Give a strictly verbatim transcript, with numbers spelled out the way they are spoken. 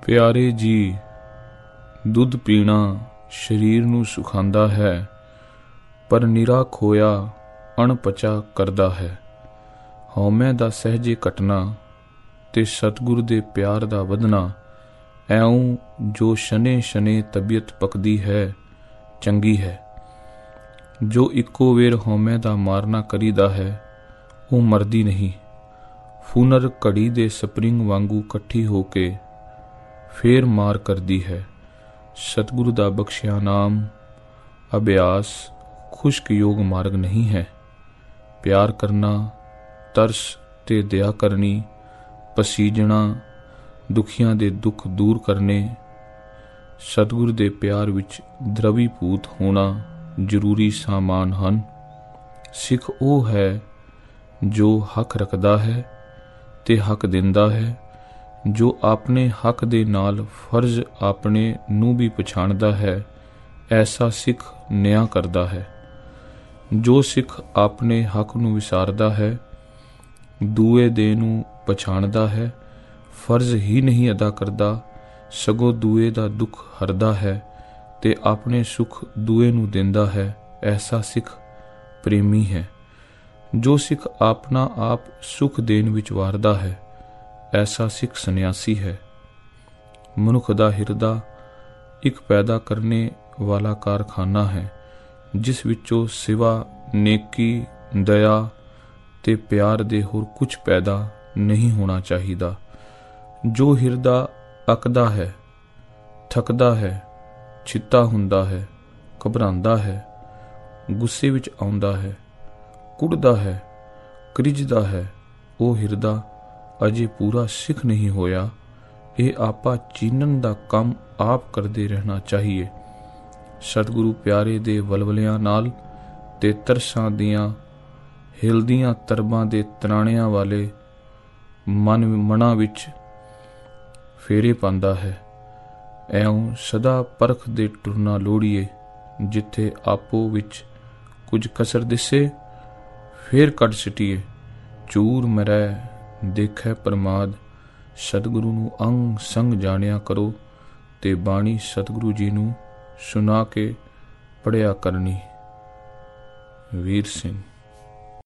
ਪਿਆਰੇ ਜੀ, ਦੁੱਧ ਪੀਣਾ ਸਰੀਰ ਨੂੰ ਸੁਖਾਂਦਾ ਹੈ, ਪਰ ਨਿਰਾ ਖੋਇਆ ਅਣਪਚਾ ਕਰਦਾ ਹੈ। ਹਉਮੈ ਦਾ ਸਹਿਜੇ ਘਟਣਾ ਤੇ ਸਤਿਗੁਰ ਦੇ ਪਿਆਰ ਦਾ ਵਧਣਾ, ਐਉਂ ਜੋ ਸ਼ਨੇ ਸ਼ਨੇ ਤਬੀਅਤ ਪੱਕਦੀ ਹੈ, ਚੰਗੀ ਹੈ। ਜੋ ਇੱਕੋ ਵੇਰ ਹਉਮੈ ਦਾ ਮਾਰਨਾ ਕਰੀਦਾ ਹੈ, ਉਹ ਮਰਦੀ ਨਹੀਂ। ਫੂਨਰ ਘੜੀ ਦੇ ਸਪਰਿੰਗ ਵਾਂਗੂ ਇਕੱਠੀ ਹੋ ਕੇ ਫੇਰ ਮਾਰ ਕਰਦੀ ਹੈ। ਸਤਿਗੁਰੂ ਦਾ ਬਖਸ਼ਿਆ ਨਾਮ ਅਭਿਆਸ ਖੁਸ਼ਕ ਯੋਗ ਮਾਰਗ ਨਹੀਂ ਹੈ। ਪਿਆਰ ਕਰਨਾ, ਤਰਸ ਤੇ ਦਇਆ ਕਰਨੀ, ਪਸੀਜਣਾ, ਦੁਖੀਆਂ ਦੇ ਦੁੱਖ ਦੂਰ ਕਰਨੇ, ਸਤਿਗੁਰ ਦੇ ਪਿਆਰ ਵਿੱਚ ਦ੍ਰਵੀਭੂਤ ਹੋਣਾ ਜ਼ਰੂਰੀ ਸਾਮਾਨ ਹਨ। ਸਿੱਖ ਉਹ ਹੈ ਜੋ ਹੱਕ ਰੱਖਦਾ ਹੈ ਤੇ ਹੱਕ ਦਿੰਦਾ ਹੈ, ਜੋ ਆਪਣੇ ਹੱਕ ਦੇ ਨਾਲ ਫਰਜ਼ ਆਪਣੇ ਨੂੰ ਵੀ ਪਛਾਣਦਾ ਹੈ, ਐਸਾ ਸਿੱਖ ਨਿਆਂ ਕਰਦਾ ਹੈ। ਜੋ ਸਿੱਖ ਆਪਣੇ ਹੱਕ ਨੂੰ ਵਿਸਾਰਦਾ ਹੈ, ਦੂਏ ਦੇ ਨੂੰ ਪਛਾਣਦਾ ਹੈ, ਫਰਜ਼ ਹੀ ਨਹੀਂ ਅਦਾ ਕਰਦਾ, ਸਗੋਂ ਦੂਏ ਦਾ ਦੁੱਖ ਹਰਦਾ ਹੈ ਤੇ ਆਪਣੇ ਸੁੱਖ ਦੂਏ ਨੂੰ ਦਿੰਦਾ ਹੈ, ਐਸਾ ਸਿੱਖ ਪ੍ਰੇਮੀ ਹੈ। ਜੋ ਸਿੱਖ ਆਪਣਾ ਆਪ ਸੁੱਖ ਦੇਣ ਵਿੱਚ ਵਾਰਦਾ ਹੈ, ਐਸਾ ਸਿੱਖ ਸੰਨਿਆਸੀ ਹੈ। ਮਨੁੱਖ ਦਾ ਹਿਰਦਾ ਇੱਕ ਪੈਦਾ ਕਰਨੇ ਵਾਲਾ ਕਾਰਖਾਨਾ ਹੈ, ਜਿਸ ਵਿੱਚੋਂ ਸਿਵਾ ਨੇਕੀ, ਦਇਆ ਤੇ ਪਿਆਰ ਦੇ ਹੋਰ ਕੁਝ ਪੈਦਾ ਨਹੀਂ ਹੋਣਾ ਚਾਹੀਦਾ। ਜੋ ਹਿਰਦਾ ਅੱਕਦਾ ਹੈ, ਥੱਕਦਾ ਹੈ, ਚਿੱਤਾ ਹੁੰਦਾ ਹੈ, ਘਬਰਾਉਂਦਾ ਹੈ, ਗੁੱਸੇ ਵਿੱਚ ਆਉਂਦਾ ਹੈ, ਕੁੱਟਦਾ ਹੈ, ਕ੍ਰਿਜਦਾ ਹੈ, ਉਹ ਹਿਰਦਾ ਅਜੇ ਪੂਰਾ ਸਿੱਖ ਨਹੀਂ ਹੋਇਆ। ਇਹ ਆਪਾ ਚੀਨਣ ਦਾ ਕੰਮ ਆਪ ਕਰਦੇ ਰਹਿਣਾ ਚਾਹੀਏ। ਸਤਿਗੁਰੂ ਪਿਆਰੇ ਦੇ ਵਲਵਲਿਆਂ ਨਾਲ ਤੇ ਤਰਸਾਂ ਦੀਆਂ ਹਿਲਦੀਆਂ ਤਰਬਾਂ ਦੇ ਤਰਾਣਿਆਂ ਵਾਲੇ ਮਨ ਮਨਾਂ ਵਿੱਚ ਫੇਰੇ ਪਾਉਂਦਾ ਹੈ। ਐਉਂ ਸਦਾ ਪਰਖ ਦੇ ਟੁਰਨਾ ਲੋੜੀਏ। ਜਿੱਥੇ ਆਪੋ ਵਿੱਚ ਕੁਝ ਕਸਰ ਦਿਸੇ, ਫੇਰ ਕੱਢ ਸਿਟੀਏ। ਚੂਰ ਮਰੈ ਦੇਖੈ ਪ੍ਰਮਾਦ, ਸਤਿਗੁਰੂ ਨੂੰ ਅੰਗ ਸੰਗ ਜਾਣਿਆ ਕਰੋ ਤੇ ਬਾਣੀ ਸਤਿਗੁਰੂ ਜੀ ਨੂੰ ਸੁਣਾ ਕੇ ਪੜ੍ਹਿਆ ਕਰਨੀ। ਵੀਰ ਸਿੰਘ।